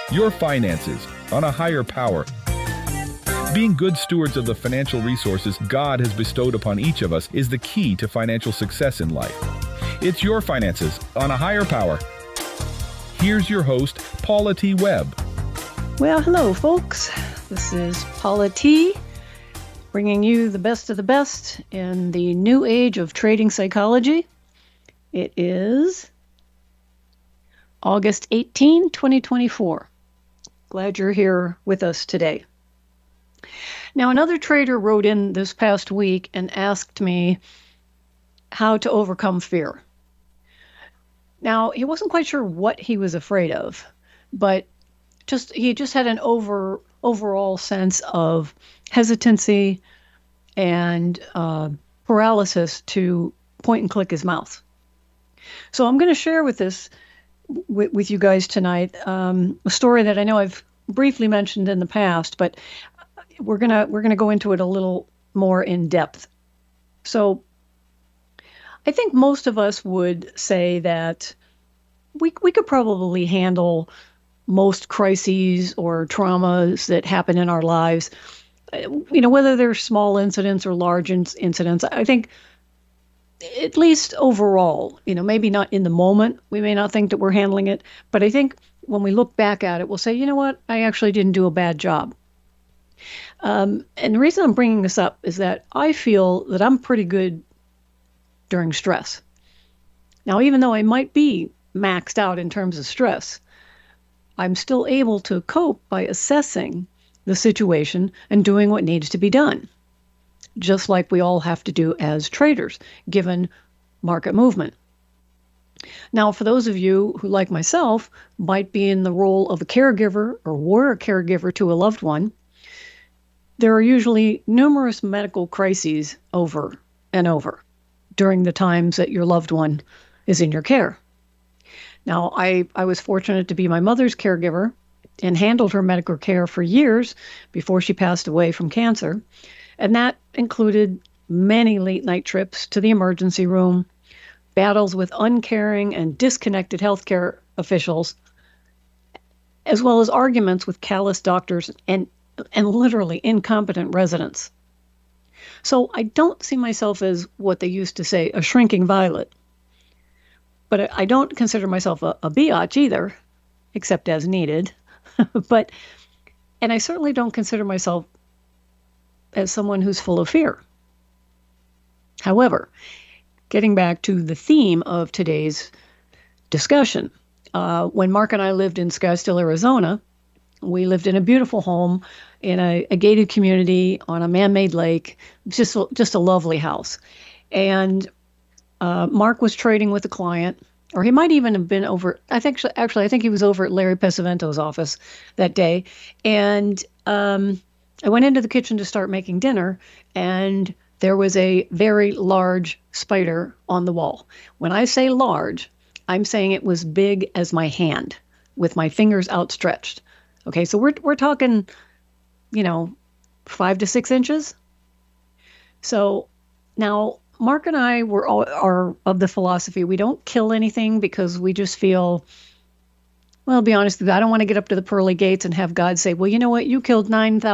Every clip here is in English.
Your finances on a higher power. Being good stewards of the financial resources God has bestowed upon each of us is the key to financial success in life. It's your finances on a higher power. Here's your host, Paula T. Webb. Well, hello, folks. This is Paula T., bringing you the best of the best in the new age of trading psychology. It is August 18, 2024. Glad you're here with us today. Now, another trader wrote in this past week and asked me how to overcome fear. Now, he wasn't quite sure what he was afraid of, but he just had an overall sense of hesitancy and paralysis to point and click his mouth. So I'm going to share with you guys tonight a story that I know I've briefly mentioned in the past, but we're gonna go into it a little more in depth. So I think most of us would say that we could probably handle most crises or traumas that happen in our lives, whether they're small incidents or large incidents. I think at least overall, maybe not in the moment, we may not think that we're handling it, but I think when we look back at it, we'll say, you know what, I actually didn't do a bad job. And the reason I'm bringing this up is that I feel that I'm pretty good during stress. Now, even though I might be maxed out in terms of stress, I'm still able to cope by assessing the situation and doing what needs to be done, just like we all have to do as traders, given market movement. Now, for those of you who, like myself, might be in the role of a caregiver or were a caregiver to a loved one, there are usually numerous medical crises over and over during the times that your loved one is in your care. Now, I was fortunate to be my mother's caregiver and handled her medical care for years before she passed away from cancer. And that included many late night trips to the emergency room, battles with uncaring and disconnected healthcare officials, as well as arguments with callous doctors and literally incompetent residents. So I don't see myself as what they used to say, a shrinking violet. But I don't consider myself a biatch either, except as needed. And I certainly don't consider myself as someone who's full of fear. However, getting back to the theme of today's discussion, when Mark and I lived in Scottsdale, Arizona, we lived in a beautiful home in a gated community on a man-made lake, just a lovely house. And Mark was trading with a client, or he might even have been over, I think he was over at Larry Pesavento's office that day. And I went into the kitchen to start making dinner, and there was a very large spider on the wall. When I say large, I'm saying it was big as my hand with my fingers outstretched. Okay, so we're talking, 5 to 6 inches. So now Mark and I are of the philosophy we don't kill anything because we just feel, well, to be honest with you, I don't want to get up to the pearly gates and have God say, well, you know what, you killed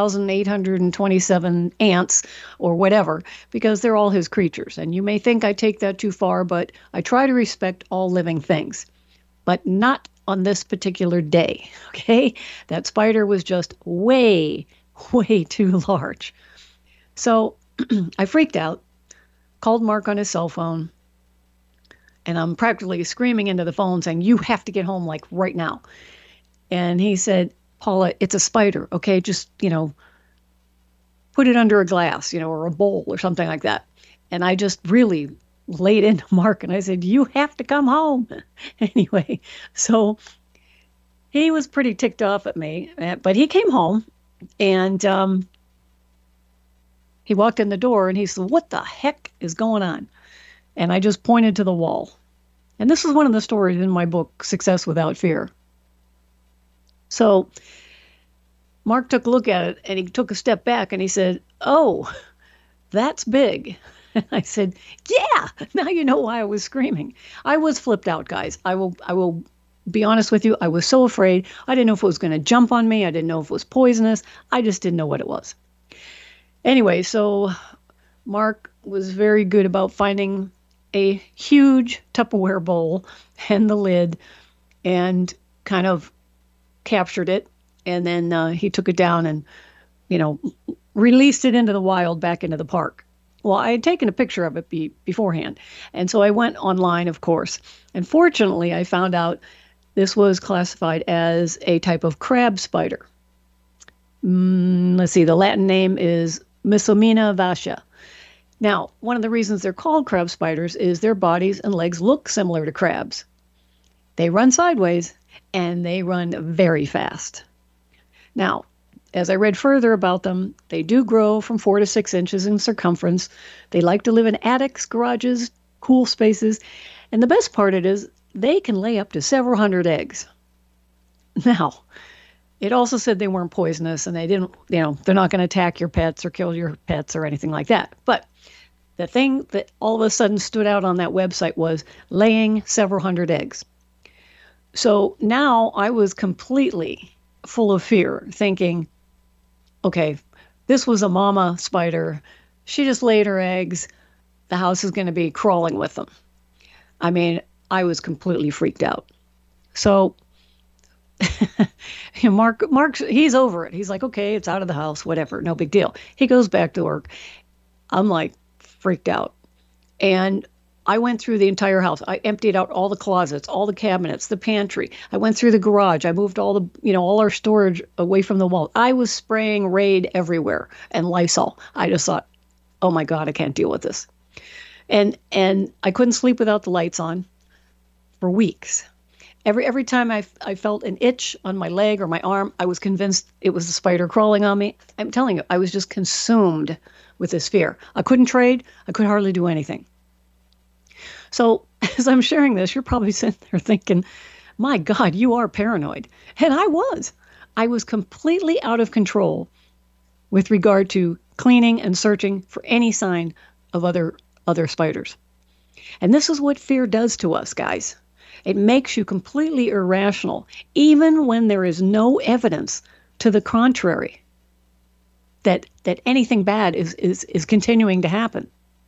9,827 ants or whatever, because they're all his creatures. And you may think I take that too far, but I try to respect all living things, but not on this particular day, okay? That spider was just way, way too large. So I freaked out, called Mark on his cell phone, and I'm practically screaming into the phone saying, you have to get home like right now. And he said, Paula, it's a spider, okay? Just, put it under a glass, or a bowl or something like that. And I just really laid into Mark and I said, you have to come home. Anyway, so he was pretty ticked off at me, but he came home and he walked in the door and he said, what the heck is going on? And I just pointed to the wall. And this is one of the stories in my book, Success Without Fear. So Mark took a look at it and he took a step back and he said, oh, that's big. And I said, yeah, now you know why I was screaming. I was flipped out, guys. I will be honest with you, I was so afraid. I didn't know if it was going to jump on me. I didn't know if it was poisonous. I just didn't know what it was. Anyway, so Mark was very good about finding a huge Tupperware bowl and the lid and kind of captured it. And then he took it down and, released it into the wild back into the park. Well, I had taken a picture of it beforehand. And so I went online, of course. And fortunately, I found out this was classified as a type of crab spider. Let's see, the Latin name is Misomina vasha. Now, one of the reasons they're called crab spiders is their bodies and legs look similar to crabs. They run sideways and they run very fast. Now, as I read further about them, they do grow from 4 to 6 inches in circumference. They like to live in attics, garages, cool spaces. And the best part it is, they can lay up to several hundred eggs. Now, it also said they weren't poisonous and they didn't, they're not going to attack your pets or kill your pets or anything like that. But the thing that all of a sudden stood out on that website was laying several hundred eggs. So now I was completely full of fear, thinking, okay, this was a mama spider. She just laid her eggs. The house is going to be crawling with them. I mean, I was completely freaked out. So Mark's, he's over it. He's like, okay, it's out of the house, whatever, no big deal. He goes back to work. I'm like freaked out. And I went through the entire house. I emptied out all the closets, all the cabinets, the pantry. I went through the garage. I moved all the, all our storage away from the wall. I was spraying Raid everywhere and Lysol. I just thought, oh my God, I can't deal with this. And I couldn't sleep without the lights on for weeks. Every time I felt an itch on my leg or my arm, I was convinced it was a spider crawling on me. I'm telling you, I was just consumed with this fear. I couldn't trade. I could hardly do anything. So as I'm sharing this, you're probably sitting there thinking, my God, you are paranoid. And I was. I was completely out of control with regard to cleaning and searching for any sign of other spiders. And this is what fear does to us, guys. It makes you completely irrational, even when there is no evidence to the contrary, that anything bad is continuing to happen.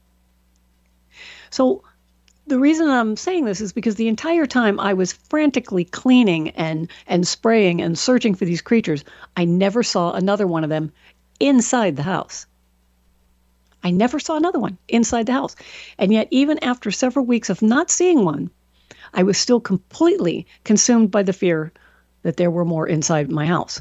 So the reason I'm saying this is because the entire time I was frantically cleaning and spraying and searching for these creatures, I never saw another one of them inside the house. I never saw another one inside the house. And yet, even after several weeks of not seeing one, I was still completely consumed by the fear that there were more inside my house.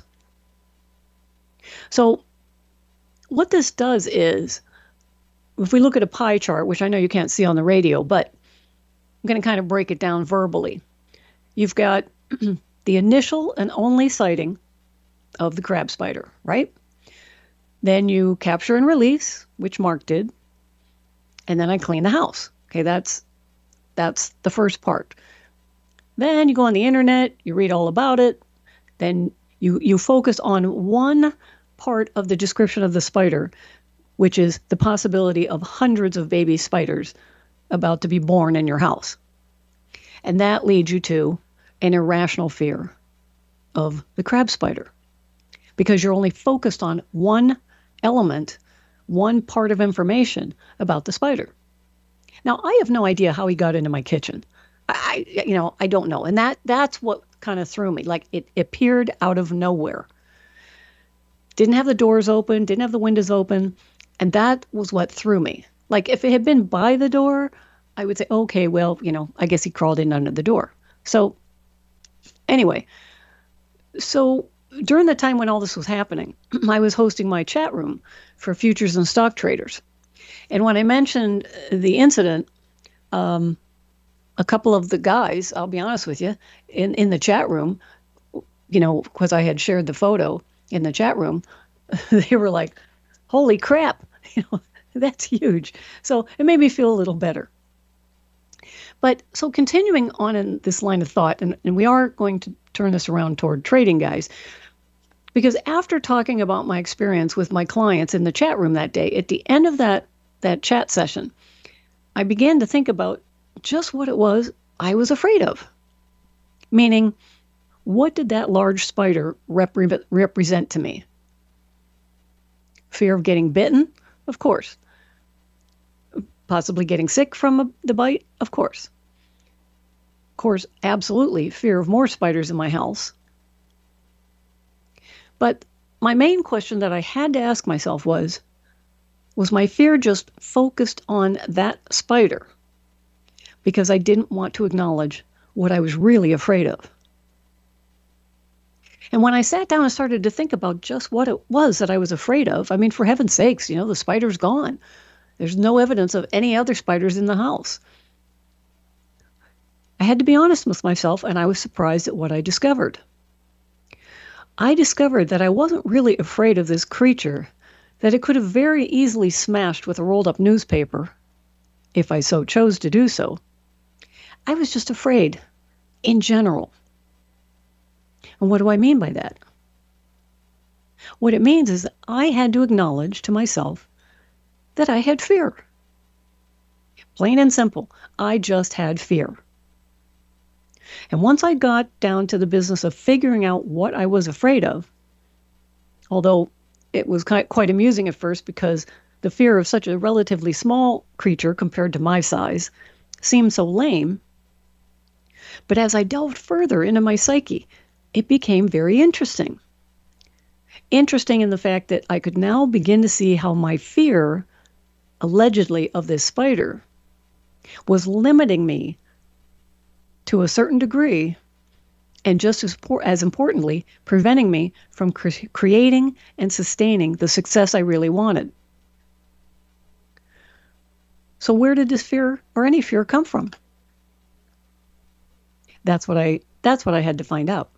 So what this does is, if we look at a pie chart, which I know you can't see on the radio, but I'm going to kind of break it down verbally. You've got the initial and only sighting of the crab spider, right? Then you capture and release, which Mark did. And then I clean the house. Okay, that's the first part. Then you go on the internet, you read all about it. Then you focus on one part of the description of the spider, which is the possibility of hundreds of baby spiders about to be born in your house. And that leads you to an irrational fear of the crab spider, because you're only focused on one element, one part of information about the spider. Now, I have no idea how he got into my kitchen. I don't know. And that's what kind of threw me. Like, it appeared out of nowhere. Didn't have the doors open, didn't have the windows open. And that was what threw me. Like, if it had been by the door, I would say, okay, well, I guess he crawled in under the door. So anyway, so during the time when all this was happening, I was hosting my chat room for futures and stock traders. And when I mentioned the incident, a couple of the guys, I'll be honest with you, in the chat room, because I had shared the photo in the chat room, they were like, holy crap, that's huge. So it made me feel a little better. But so continuing on in this line of thought, and we are going to turn this around toward trading, guys, because after talking about my experience with my clients in the chat room that day, at the end of that chat session, I began to think about just what it was I was afraid of. Meaning, what did that large spider represent to me? Fear of getting bitten? Of course. Possibly getting sick from the bite? Of course. Of course, absolutely fear of more spiders in my house. But my main question that I had to ask myself was my fear just focused on that spider? Because I didn't want to acknowledge what I was really afraid of. And when I sat down and started to think about just what it was that I was afraid of, I mean, for heaven's sakes, the spider's gone. There's no evidence of any other spiders in the house. I had to be honest with myself, and I was surprised at what I discovered. I discovered that I wasn't really afraid of this creature, that it could have very easily smashed with a rolled-up newspaper, if I so chose to do so. I was just afraid, in general. And what do I mean by that? What it means is that I had to acknowledge to myself that I had fear. Plain and simple, I just had fear. And once I got down to the business of figuring out what I was afraid of, although it was quite amusing at first because the fear of such a relatively small creature compared to my size seemed so lame, but as I delved further into my psyche, it became very interesting. Interesting in the fact that I could now begin to see how my fear, allegedly, of this spider was limiting me to a certain degree, and just as importantly, preventing me from creating and sustaining the success I really wanted. So where did this fear or any fear come from? That's what I had to find out.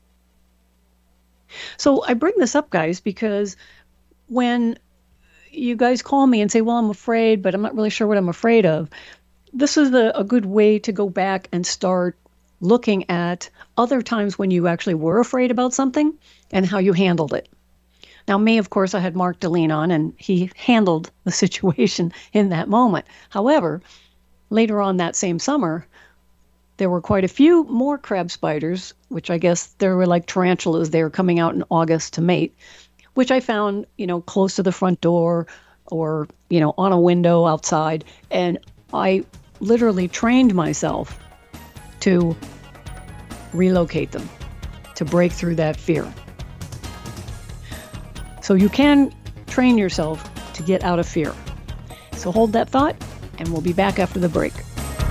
So I bring this up, guys, because when you guys call me and say, well, I'm afraid, but I'm not really sure what I'm afraid of, this is a good way to go back and start looking at other times when you actually were afraid about something and how you handled it. Now, me, of course, I had Mark Deline on, and he handled the situation in that moment. However, later on that same summer, there were quite a few more crab spiders, which I guess they were like tarantulas. They were coming out in August to mate, which I found, close to the front door or, on a window outside. And I literally trained myself to relocate them, to break through that fear. So you can train yourself to get out of fear. So hold that thought, and we'll be back after the break.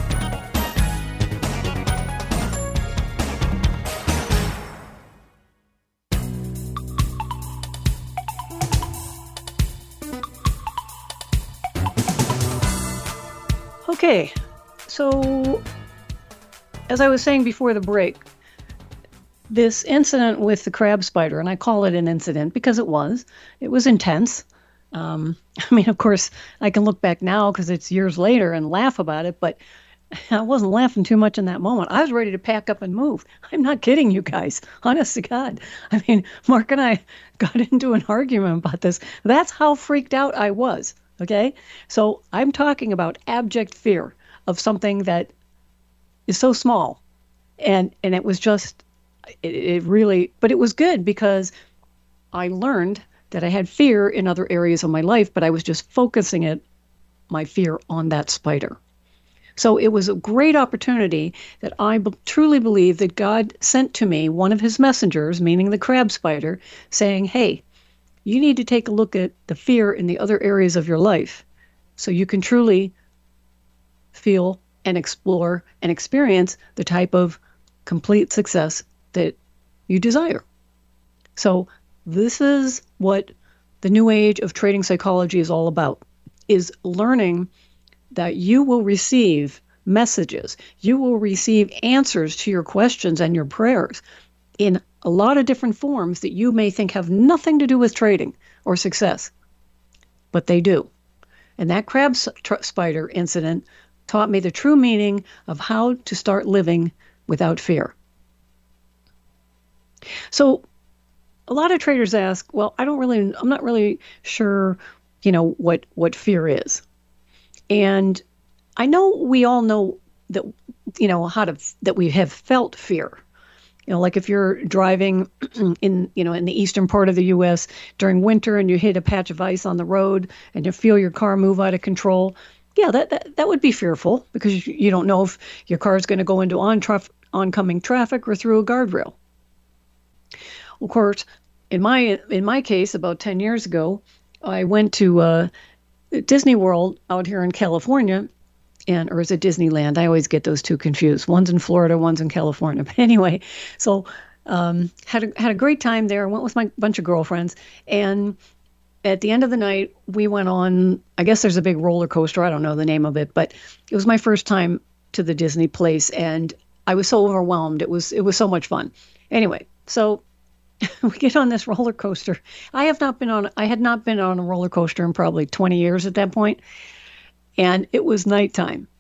Okay, so as I was saying before the break, this incident with the crab spider, and I call it an incident because it was intense. I mean, of course, I can look back now because it's years later and laugh about it, but I wasn't laughing too much in that moment. I was ready to pack up and move. I'm not kidding you guys. Honest to God. I mean, Mark and I got into an argument about this. That's how freaked out I was. Okay? So I'm talking about abject fear of something that is so small. And it was just, it really, but it was good because I learned that I had fear in other areas of my life, but I was just focusing my fear on that spider. So it was a great opportunity that I truly believe that God sent to me one of his messengers, meaning the crab spider, saying, hey, you need to take a look at the fear in the other areas of your life so you can truly feel and explore and experience the type of complete success that you desire. So this is what the new age of trading psychology is all about, is learning that you will receive messages, you will receive answers to your questions and your prayers in a lot of different forms that you may think have nothing to do with trading or success, but they do. And that crab spider incident taught me the true meaning of how to start living without fear. So a lot of traders ask, well, I'm not really sure, what fear is. And I know we all know that that we have felt fear. Like if you're driving in the eastern part of the U.S. during winter and you hit a patch of ice on the road and you feel your car move out of control. Yeah, that would be fearful because you don't know if your car is going to go into oncoming traffic or through a guardrail. Of course, in my case, about 10 years ago, I went to Disney World out here in California, or is it Disneyland? I always get those two confused. One's in Florida, one's in California. But anyway, so had a great time there. Went with my bunch of girlfriends, and at the end of the night, we went on, I guess there's a big roller coaster. I don't know the name of it, but it was my first time to the Disney place, and I was so overwhelmed. It was so much fun. Anyway, so we get on this roller coaster. I had not been on a roller coaster in probably 20 years at that point, and it was nighttime.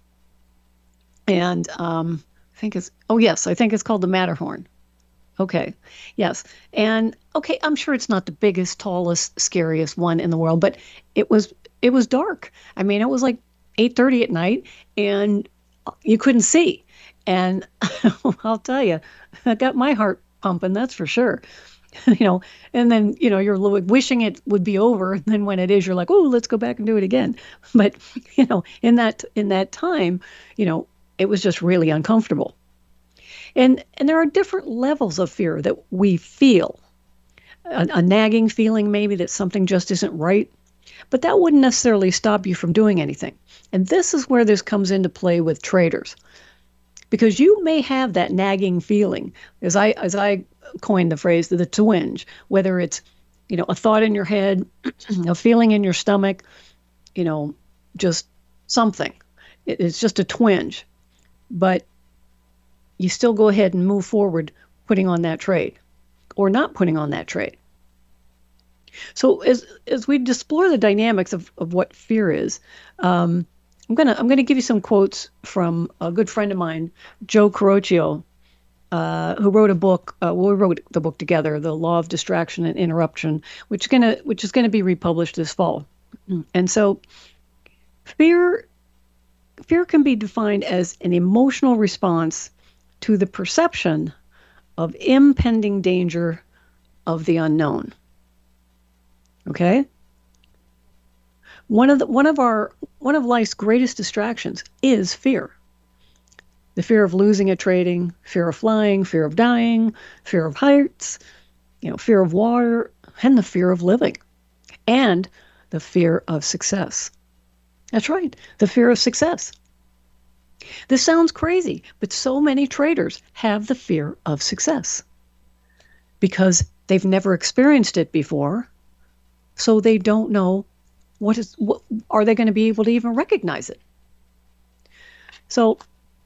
And I think it's called the Matterhorn. Okay. Yes. And okay, I'm sure it's not the biggest, tallest, scariest one in the world, but it was dark. I mean, it was like 8:30 at night and you couldn't see. And I'll tell you, that got my heart pumping, that's for sure. And then, you're wishing it would be over. And then when it is, you're like, oh, let's go back and do it again. But, in that time, it was just really uncomfortable. And there are different levels of fear that we feel. A nagging feeling maybe that something just isn't right. But that wouldn't necessarily stop you from doing anything. And this is where this comes into play with traders. Because you may have that nagging feeling, as I coined the phrase, the twinge, whether it's, a thought in your head, a feeling in your stomach, just something. It's just a twinge. But you still go ahead and move forward putting on that trade or not putting on that trade. So as we explore the dynamics of what fear is, I'm gonna give you some quotes from a good friend of mine, Joe Carocchio, who wrote a book. We wrote the book together, The Law of Distraction and Interruption, which is gonna be republished this fall. And so, fear can be defined as an emotional response to the perception of impending danger of the unknown. Okay? One of life's greatest distractions is fear. The fear of losing at trading, fear of flying, fear of dying, fear of heights, fear of water, and the fear of living, and the fear of success. That's right, the fear of success. This sounds crazy, but so many traders have the fear of success because they've never experienced it before, so they don't know what are they going to be able to even recognize it. So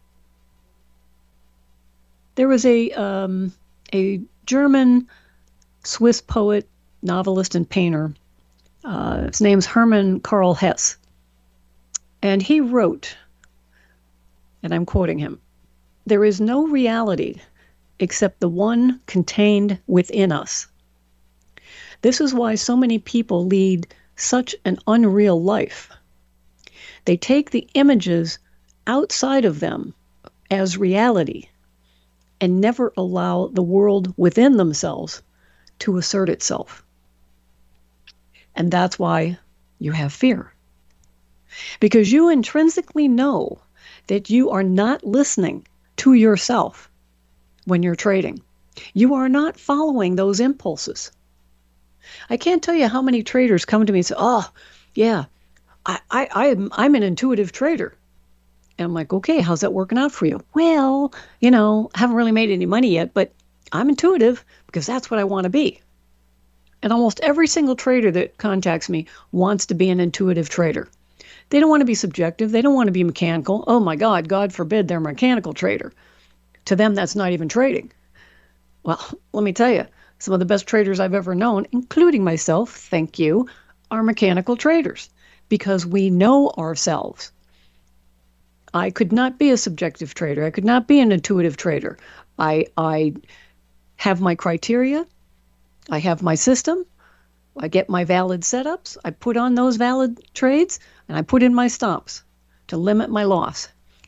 there was a German Swiss poet, novelist, and painter. His name's Hermann Karl Hesse, and he wrote, and I'm quoting him, "There is no reality except the one contained within us. This is why so many people lead such an unreal life. They take the images outside of them as reality and never allow the world within themselves to assert itself. And that's why you have fear. Because you intrinsically know that you are not listening to yourself when you're trading. You are not following those impulses. I can't tell you how many traders come to me and say, oh, yeah, I'm an intuitive trader. And I'm like, okay, how's that working out for you? Well, haven't really made any money yet, but I'm intuitive because that's what I want to be. And almost every single trader that contacts me wants to be an intuitive trader. They don't want to be subjective. They don't want to be mechanical. Oh my God, God forbid they're a mechanical trader. To them, that's not even trading. Well, let me tell you, some of the best traders I've ever known, including myself, thank you, are mechanical traders because we know ourselves. I could not be a subjective trader. I could not be an intuitive trader. I have my criteria. I have my system. I get my valid setups. I put on those valid trades, and I put in my stops to limit my loss.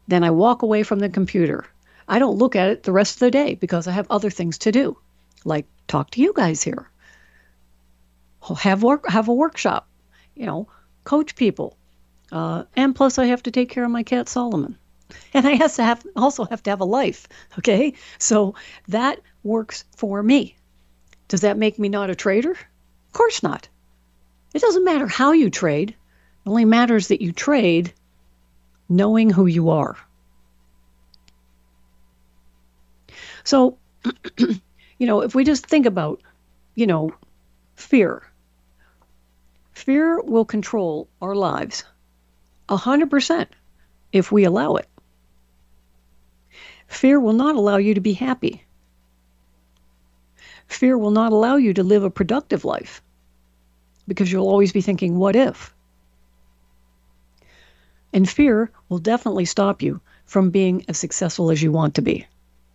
then I walk away from the computer. I don't look at it the rest of the day because I have other things to do, like talk to you guys here, have a workshop, coach people. And plus I have to take care of my cat Solomon. And I also have to have a life, okay? So that works for me. Does that make me not a trader? Of course not. It doesn't matter how you trade. It only matters that you trade knowing who you are. So, if we just think about, fear. Fear will control our lives 100% if we allow it. Fear will not allow you to be happy. Fear will not allow you to live a productive life because you'll always be thinking, what if? And fear will definitely stop you from being as successful as you want to be.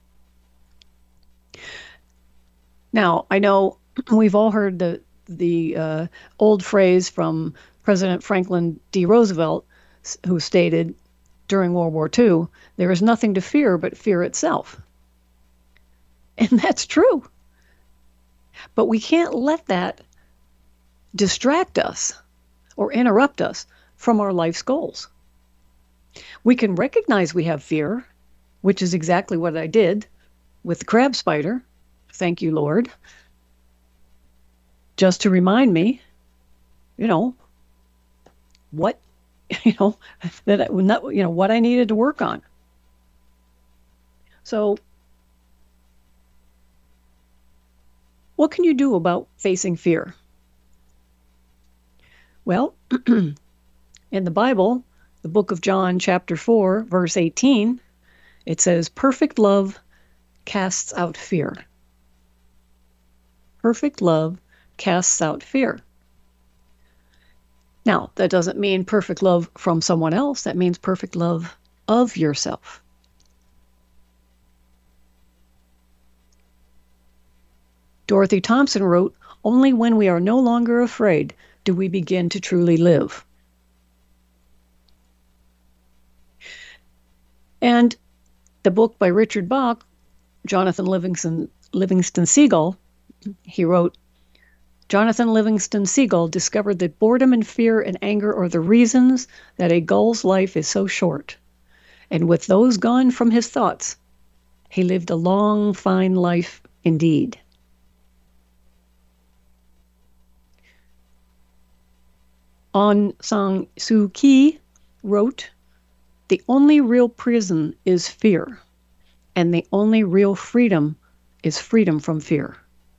Now, I know we've all heard the old phrase from President Franklin D. Roosevelt, who stated during World War II, there is nothing to fear but fear itself. And that's true. But we can't let that distract us or interrupt us from our life's goals. We can recognize we have fear, which is exactly what I did with the crab spider. Thank you, Lord. Just to remind me, what what I needed to work on. So what can you do about facing fear? Well, in the Bible, the book of John, chapter 4, verse 18, it says, perfect love casts out fear. Perfect love casts out fear. Now, that doesn't mean perfect love from someone else. That means perfect love of yourself. Dorothy Thompson wrote, only when we are no longer afraid do we begin to truly live. And the book by Richard Bach, Jonathan Livingston Seagull, he wrote, Jonathan Livingston Seagull discovered that boredom and fear and anger are the reasons that a gull's life is so short. And with those gone from his thoughts, he lived a long, fine life indeed. Aung San Suu Kyi wrote, the only real prison is fear, and the only real freedom is freedom from fear.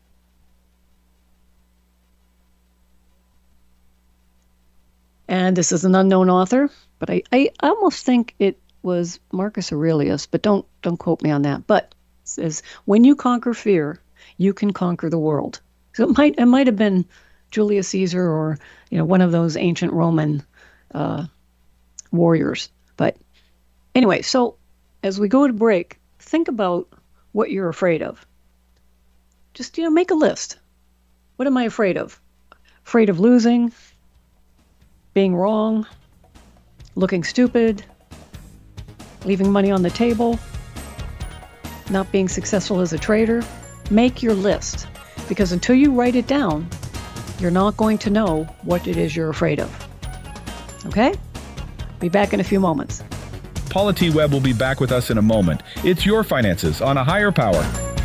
And this is an unknown author, but I almost think it was Marcus Aurelius, but don't quote me on that. But it says, when you conquer fear, you can conquer the world. So it might have been Julius Caesar or one of those ancient Roman warriors. But anyway, so as we go to break, think about what you're afraid of. Just make a list. What am I afraid of? Afraid of losing? Being wrong, looking stupid, leaving money on the table, not being successful as a trader. Make your list, because until you write it down, you're not going to know what it is you're afraid of. Okay? Be back in a few moments. Paula T. Webb will be back with us in a moment. It's your finances on a higher power.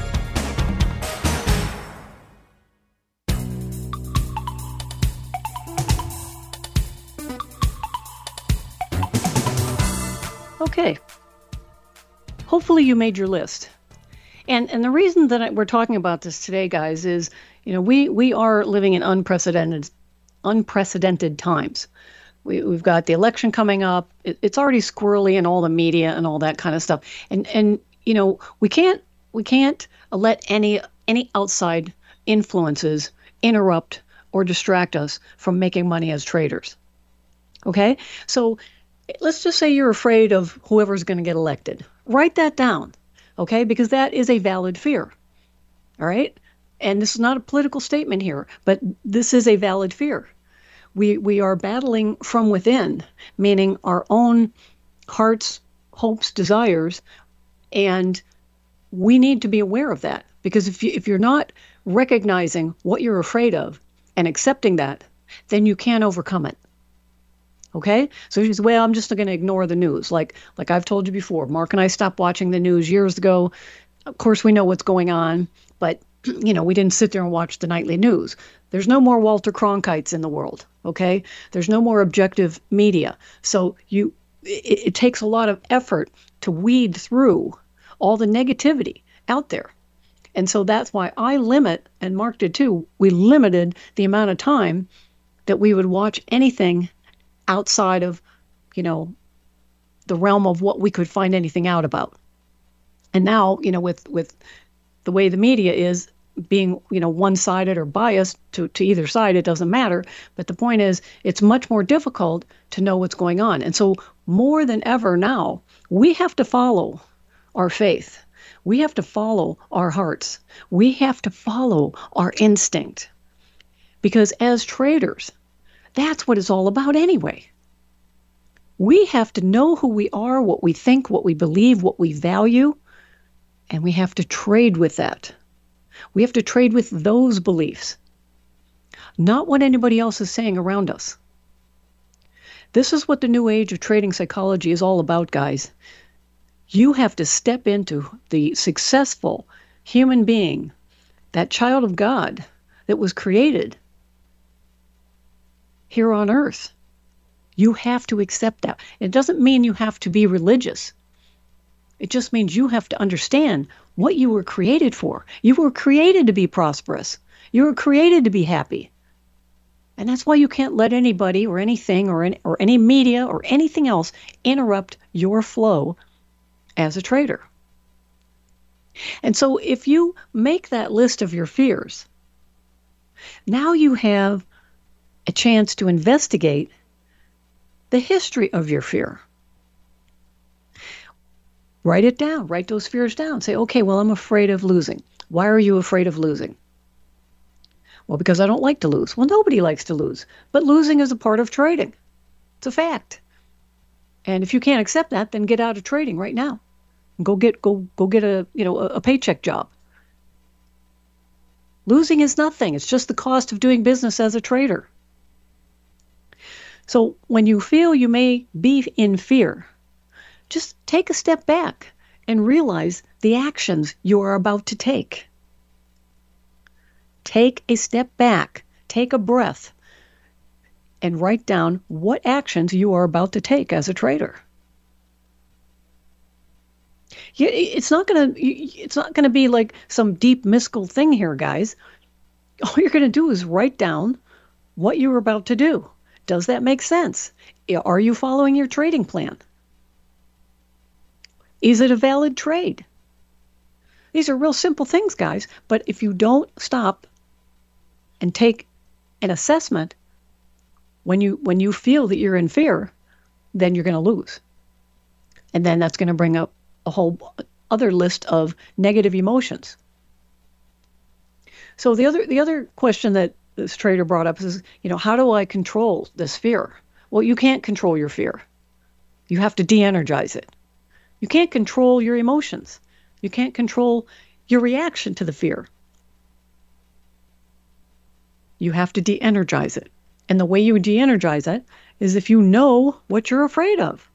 Okay. Hopefully you made your list. And the reason that we're talking about this today, guys, is, we are living in unprecedented times. We've got the election coming up. It's already squirrely in all the media and all that kind of stuff. And we can't let any outside influences interrupt or distract us from making money as traders. Okay? So let's just say you're afraid of whoever's going to get elected. Write that down, okay? Because that is a valid fear, all right? And this is not a political statement here, but this is a valid fear. We are battling from within, meaning our own hearts hopes, desires, and we need to be aware of that. Because if you're not recognizing what you're afraid of and accepting that, then you can't overcome it. Okay? So you say, well, I'm just going to ignore the news. Like I've told you before, Mark and I stopped watching the news years ago. Of course, we know what's going on, but we didn't sit there and watch the nightly news. There's no more Walter Cronkites in the world, okay? There's no more objective media. So it takes a lot of effort to weed through all the negativity out there. And so that's why I limit, and Mark did too, we limited the amount of time that we would watch anything outside of, the realm of what we could find anything out about. And now, with the way the media is being, one-sided or biased to either side, it doesn't matter. But the point is, it's much more difficult to know what's going on. And so more than ever now, we have to follow our faith. We have to follow our hearts. We have to follow our instinct. Because as traders, that's what it's all about anyway. We have to know who we are, what we think, what we believe, what we value, and we have to trade with that. We have to trade with those beliefs, not what anybody else is saying around us. This is what the new age of trading psychology is all about, guys. You have to step into the successful human being, that child of God that was created here on earth. You have to accept that. It doesn't mean you have to be religious. It just means you have to understand what you were created for. You were created to be prosperous. You were created to be happy. And that's why you can't let anybody or anything or any media or anything else interrupt your flow as a trader. And so if you make that list of your fears, now you have a chance to investigate the history of your fear. Write it down. Write those fears down. Say, okay, well, I'm afraid of losing. Why are you afraid of losing? Well, because I don't like to lose. Well, nobody likes to lose. But losing is a part of trading. It's a fact. And if you can't accept that, then get out of trading right now. Go get a paycheck job. Losing is nothing. It's just the cost of doing business as a trader. So when you feel you may be in fear, just take a step back and realize the actions you are about to take. Take a step back, take a breath, and write down what actions you are about to take as a trader. It's not gonna be like some deep mystical thing here, guys. All you're gonna do is write down what you're about to do. Does that make sense? Are you following your trading plan? Is it a valid trade? These are real simple things, guys. But if you don't stop and take an assessment when you feel that you're in fear, then you're going to lose. And then that's going to bring up a whole other list of negative emotions. So the other question that this trader brought up is, how do I control this fear? Well, you can't control your fear. You have to de-energize it. You can't control your emotions. You can't control your reaction to the fear. You have to de-energize it. And the way you de-energize it is if you know what you're afraid of.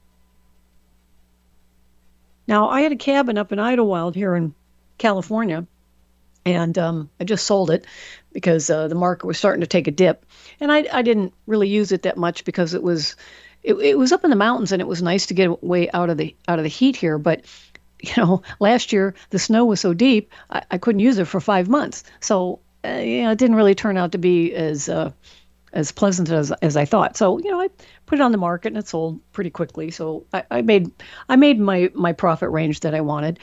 Now, I had a cabin up in Idlewild here in California, and I just sold it because the market was starting to take a dip. And I didn't really use it that much because it was up in the mountains and it was nice to get away out of the heat here. But last year the snow was so deep I couldn't use it for 5 months. So it didn't really turn out to be as pleasant as I thought. So I put it on the market and it sold pretty quickly. So I made my profit range that I wanted.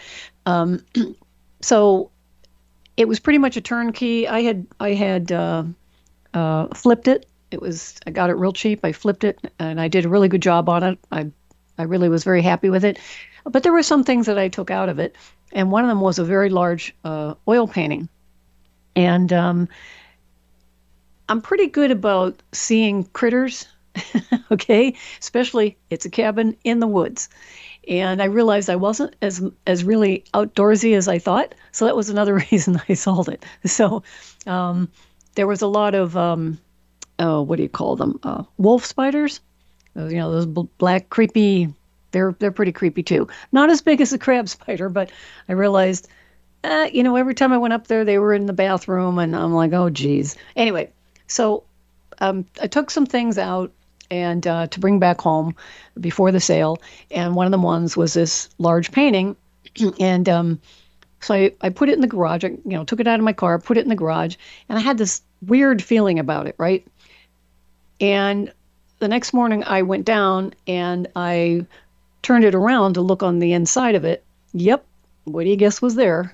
So it was pretty much a turnkey. I had flipped it. I got it real cheap. I flipped it and I did a really good job on it. I really was very happy with it. But there were some things that I took out of it. And one of them was a very large oil painting. And I'm pretty good about seeing critters, okay? Especially it's a cabin in the woods. And I realized I wasn't as really outdoorsy as I thought. So that was another reason I sold it. So there was a lot of, what do you call them? Wolf spiders. Those black, creepy, they're pretty creepy too. Not as big as a crab spider, but I realized, every time I went up there, they were in the bathroom, and I'm like, oh, geez. Anyway, so I took some things out and to bring back home before the sale, and one of the ones was this large painting, and so I put it in the garage. I, took it out of my car, put it in the garage, and I had this weird feeling about it, right? And the next morning, I went down and I turned it around to look on the inside of it. Yep, what do you guess was there?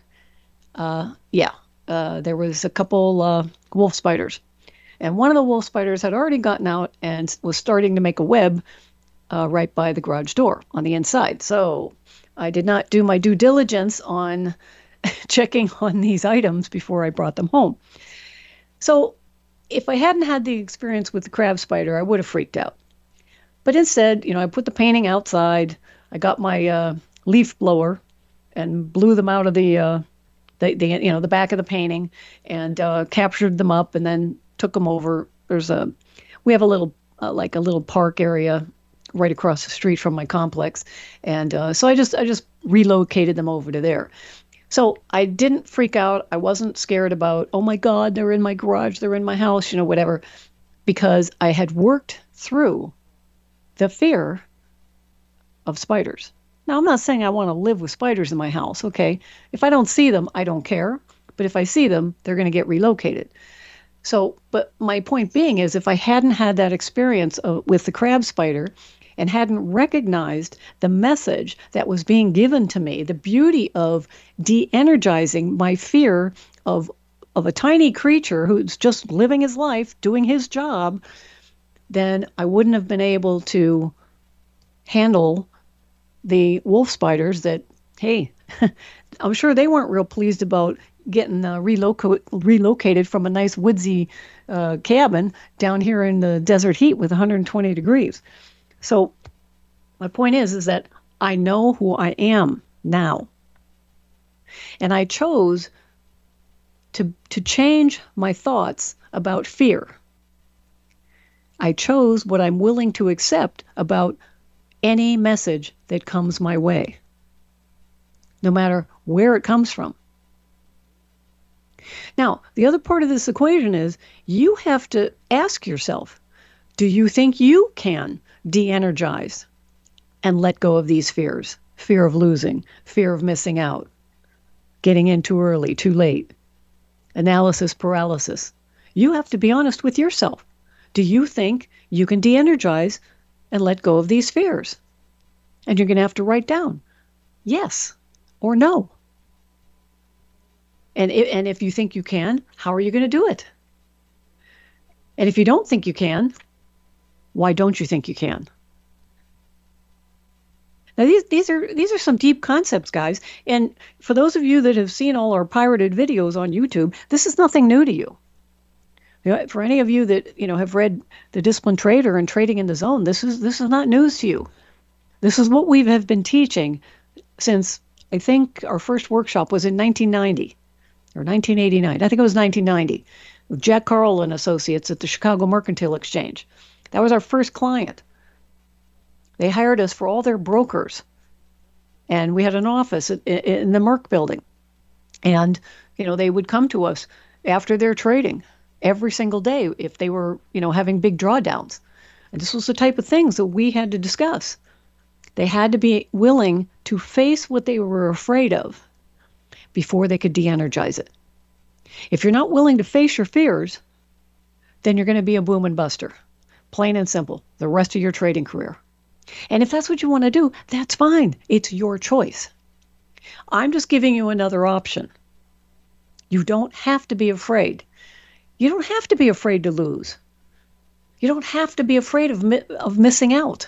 There was a couple wolf spiders. And one of the wolf spiders had already gotten out and was starting to make a web right by the garage door on the inside. So I did not do my due diligence on checking on these items before I brought them home. So if I hadn't had the experience with the crab spider, I would have freaked out. But instead, I put the painting outside. I got my leaf blower and blew them out of the back of the painting and captured them up and then took them over. We have a little park area right across the street from my complex, and so I just relocated them over to there. So I didn't freak out. I wasn't scared about, oh my God, they're in my garage, they're in my house, whatever, because I had worked through the fear of spiders. Now, I'm not saying I want to live with spiders in my house, okay? If I don't see them, I don't care. But if I see them, they're going to get relocated. So, but my point being is, if I hadn't had that experience with the crab spider and hadn't recognized the message that was being given to me, the beauty of de-energizing my fear of a tiny creature who's just living his life, doing his job, then I wouldn't have been able to handle the wolf spiders that, hey, I'm sure they weren't real pleased about getting relocated from a nice woodsy cabin down here in the desert heat with 120 degrees. So my point is that I know who I am now. And I chose to change my thoughts about fear. I chose what I'm willing to accept about any message that comes my way, no matter where it comes from. Now, the other part of this equation is you have to ask yourself, do you think you can de-energize and let go of these fears? Fear of losing, fear of missing out, getting in too early, too late, analysis paralysis. You have to be honest with yourself. Do you think you can de-energize and let go of these fears? And you're going to have to write down yes or no. And if you think you can, how are you going to do it? And if you don't think you can, why don't you think you can? Now, these are some deep concepts, guys. And for those of you that have seen all our pirated videos on YouTube, this is nothing new to you. For any of you that have read The Disciplined Trader and Trading in the Zone, this is not news to you. This is what we have been teaching since, I think, our first workshop was in 1990 or 1989. I think it was 1990 with Jack Carl and Associates at the Chicago Mercantile Exchange. That was our first client. They hired us for all their brokers, and we had an office in the Merc building. And they would come to us after their trading every single day if they were having big drawdowns. And this was the type of things that we had to discuss. They had to be willing to face what they were afraid of before they could de-energize it. If you're not willing to face your fears, then you're going to be a boom and buster. Plain and simple, the rest of your trading career. And if that's what you want to do, that's fine. It's your choice. I'm just giving you another option. You don't have to be afraid. You don't have to be afraid to lose. You don't have to be afraid of missing out.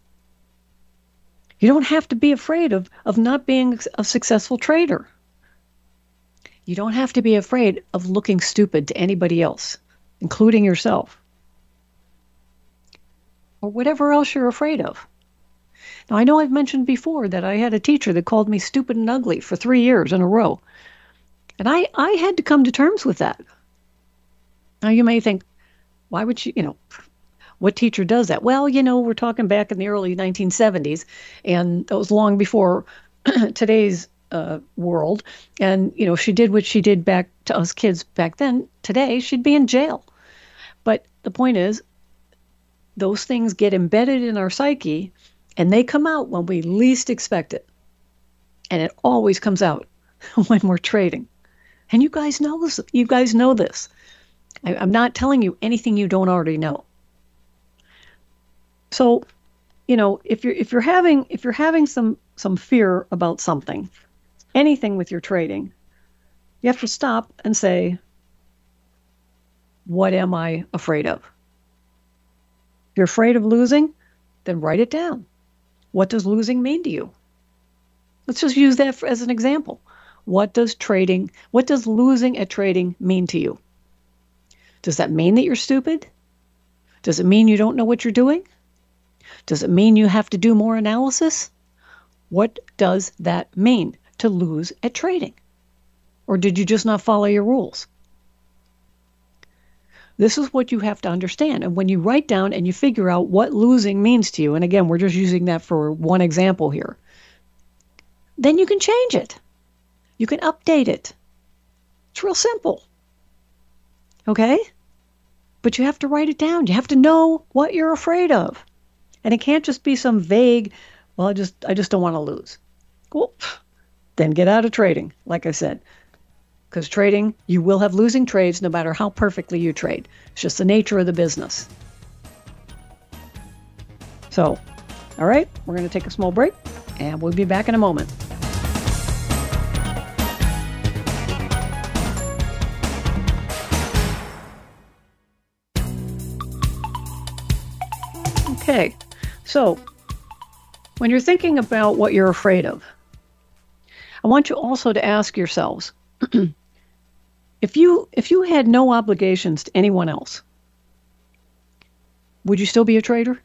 You don't have to be afraid of not being a successful trader. You don't have to be afraid of looking stupid to anybody else, including yourself, or whatever else you're afraid of. Now, I know I've mentioned before that I had a teacher that called me stupid and ugly for 3 years in a row. And I had to come to terms with that. Now, you may think, why would she, what teacher does that? Well, we're talking back in the early 1970s, and that was long before today's world. And, she did what she did back to us kids back then. Today, she'd be in jail. But the point is, those things get embedded in our psyche, and they come out when we least expect it. And it always comes out when we're trading. And you guys know this. You guys know this. I'm not telling you anything you don't already know. So, if you're having some fear about something, anything with your trading, you have to stop and say, what am I afraid of? If you're afraid of losing, then write it down. What does losing mean to you? Let's just use that as an example. What does losing at trading mean to you? Does that mean that you're stupid? Does it mean you don't know what you're doing? Does it mean you have to do more analysis? What does that mean to lose at trading? Or did you just not follow your rules? This is what you have to understand. And when you write down and you figure out what losing means to you, and again, we're just using that for one example here, then you can change it. You can update it. It's real simple. Okay? But you have to write it down. You have to know what you're afraid of. And it can't just be some vague, well, I just don't want to lose. Well, then get out of trading, like I said. Because trading, you will have losing trades no matter how perfectly you trade. It's just the nature of the business. So, all right, we're going to take a small break, and we'll be back in a moment. Okay, so when you're thinking about what you're afraid of, I want you also to ask yourselves, if you had no obligations to anyone else, would you still be a trader?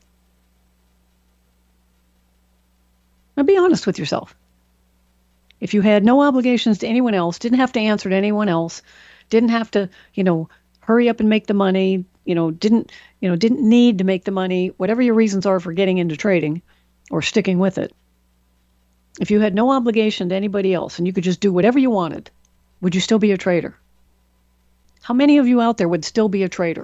Now be honest with yourself. If you had no obligations to anyone else, didn't have to answer to anyone else, didn't have to, hurry up and make the money, didn't need to make the money, whatever your reasons are for getting into trading or sticking with it. If you had no obligation to anybody else and you could just do whatever you wanted, would you still be a trader? How many of you out there would still be a trader?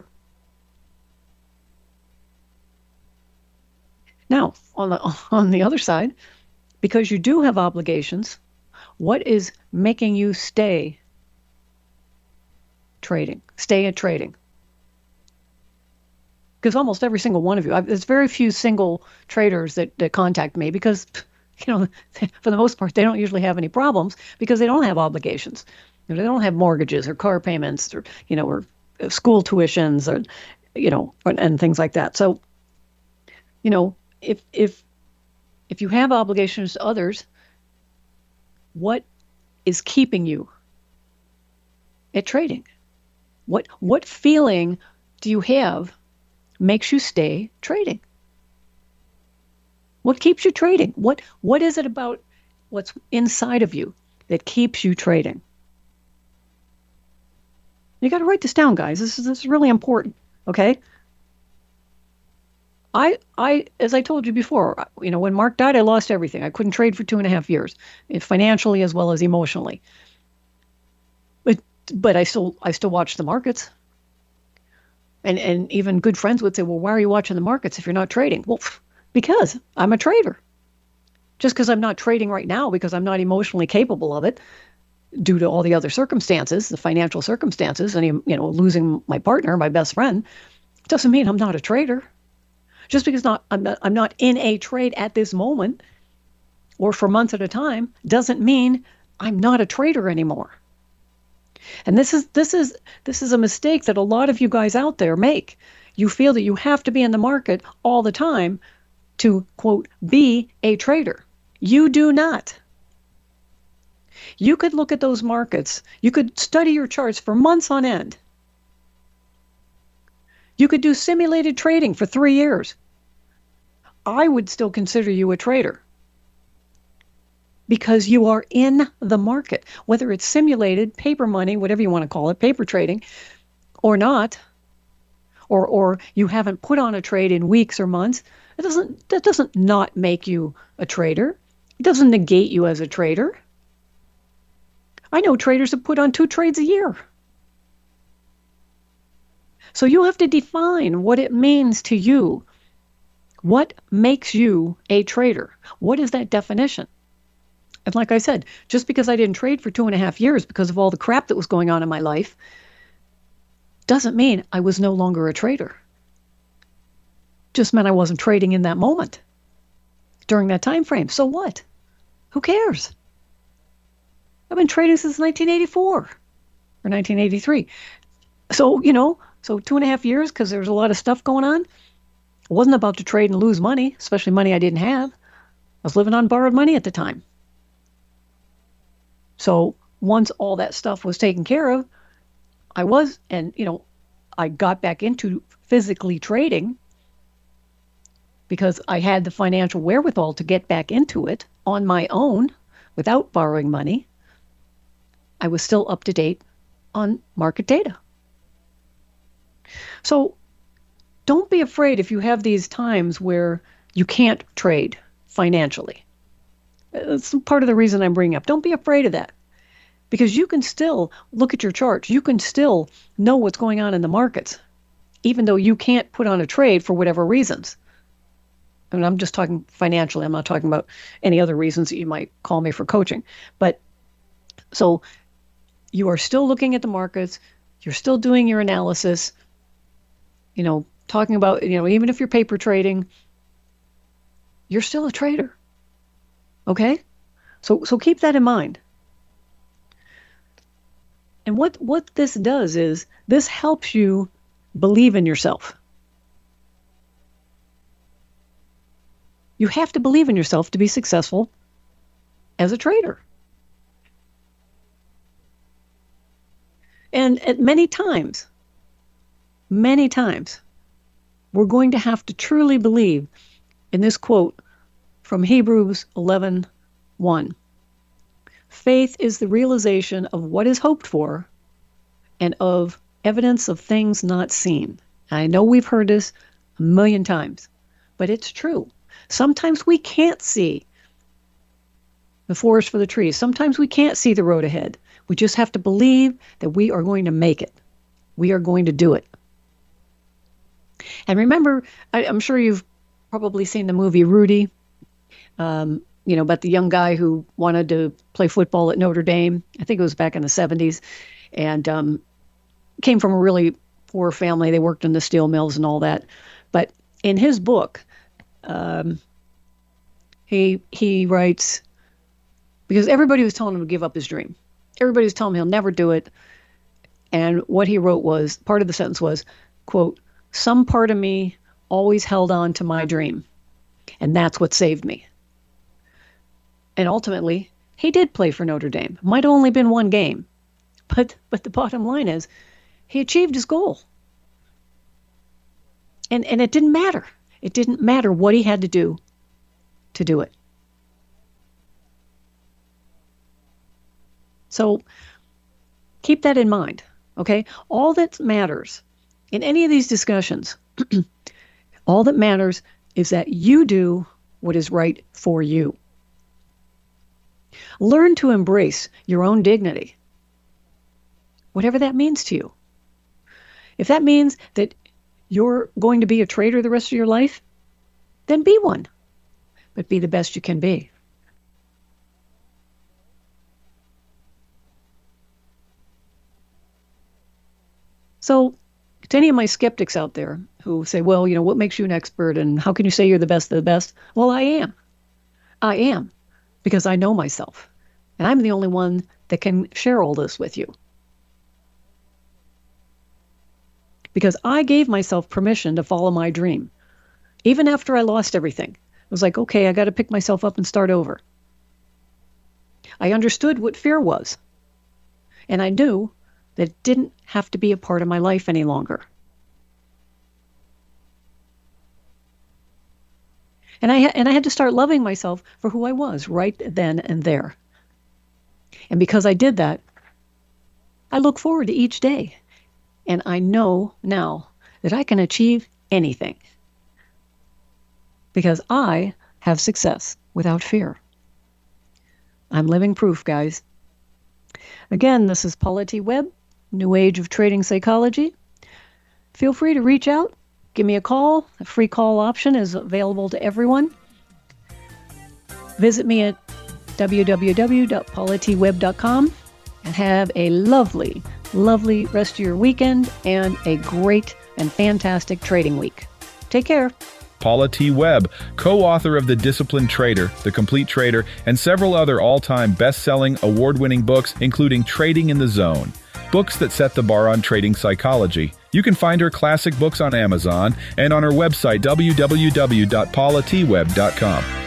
Now, on the other side, because you do have obligations, what is making you stay at trading? Because almost every single one of you, there's very few single traders that contact me because, for the most part, they don't usually have any problems because they don't have obligations. They don't have mortgages or car payments or, or school tuitions or, and things like that. So, if you have obligations to others, what is keeping you at trading? What feeling do you have makes you stay trading? What keeps you trading? What is it about what's inside of you that keeps you trading? You got to write this down, guys. This is really important. Okay. As I told you before, when Mark died, I lost everything. I couldn't trade for 2.5 years, financially as well as emotionally. But I still watch the markets. And even good friends would say, well, why are you watching the markets if you're not trading? Well, because I'm a trader. Just because I'm not trading right now, because I'm not emotionally capable of it, due to all the other circumstances, the financial circumstances, and losing my partner, my best friend, doesn't mean I'm not a trader. Just because I'm not in a trade at this moment, or for months at a time, doesn't mean I'm not a trader anymore. And this is a mistake that a lot of you guys out there make. You feel that you have to be in the market all the time to, quote, be a trader. You do not. You could look at those markets. You could study your charts for months on end. You could do simulated trading for 3 years. I would still consider you a trader because you are in the market, whether it's simulated, paper money, whatever you want to call it, paper trading, or not, or you haven't put on a trade in weeks or months. That doesn't not make you a trader. It doesn't negate you as a trader. I know traders that put on 2 trades a year. So you have to define what it means to you. What makes you a trader? What is that definition? And like I said, just because I didn't trade for 2.5 years because of all the crap that was going on in my life, doesn't mean I was no longer a trader. Just meant I wasn't trading in that moment during that time frame. So what? Who cares? I've been trading since 1984 or 1983. So, so 2.5 years because there was a lot of stuff going on. I wasn't about to trade and lose money, especially money I didn't have. I was living on borrowed money at the time. So once all that stuff was taken care of, I got back into physically trading because I had the financial wherewithal to get back into it on my own without borrowing money. I was still up to date on market data. So don't be afraid if you have these times where you can't trade financially. That's part of the reason I'm bringing up. Don't be afraid of that. Because you can still look at your charts. You can still know what's going on in the markets, even though you can't put on a trade for whatever reasons. I mean, I'm just talking financially. I'm not talking about any other reasons that you might call me for coaching. But so you are still looking at the markets. You're still doing your analysis, talking about, even if you're paper trading, you're still a trader. Okay? So keep that in mind. And what this does is this helps you believe in yourself. You have to believe in yourself to be successful as a trader. And at many times, we're going to have to truly believe in this quote from Hebrews 11:1. Faith is the realization of what is hoped for and of evidence of things not seen. I know we've heard this a million times, but it's true. Sometimes we can't see the forest for the trees. Sometimes we can't see the road ahead. We just have to believe that we are going to make it. We are going to do it. And remember, I'm sure you've probably seen the movie Rudy, about the young guy who wanted to play football at Notre Dame. I think it was back in the 70s. And came from a really poor family. They worked in the steel mills and all that. But in his book, he writes, because everybody was telling him to give up his dream. Everybody was telling him he'll never do it. And what he wrote was, part of the sentence was, quote, "Some part of me always held on to my dream. And that's what saved me." And ultimately, he did play for Notre Dame. Might have only been one game. But the bottom line is, he achieved his goal. And it didn't matter. It didn't matter what he had to do it. So keep that in mind, okay? All that matters in any of these discussions, all that matters is that you do what is right for you. Learn to embrace your own dignity, whatever that means to you. If that means that you're going to be a trader the rest of your life, then be one, but be the best you can be. So to any of my skeptics out there who say, well, what makes you an expert and how can you say you're the best of the best? Well, I am. I am, because I know myself. And I'm the only one that can share all this with you. Because I gave myself permission to follow my dream. Even after I lost everything. It was like, okay, I got to pick myself up and start over. I understood what fear was. And I knew that it didn't have to be a part of my life any longer. And I had to start loving myself for who I was right then and there. And because I did that, I look forward to each day. And I know now that I can achieve anything. Because I have success without fear. I'm living proof, guys. Again, this is Paula T. Webb, New Age of Trading Psychology. Feel free to reach out. Give me a call. A free call option is available to everyone. Visit me at www.paulatwebb.com and have a lovely, lovely rest of your weekend and a great and fantastic trading week. Take care. Paula T. Webb, co-author of The Disciplined Trader, The Complete Trader, and several other all-time best-selling, award-winning books, including Trading in the Zone, books that set the bar on trading psychology. You can find her classic books on Amazon and on her website, www.paulatwebb.com.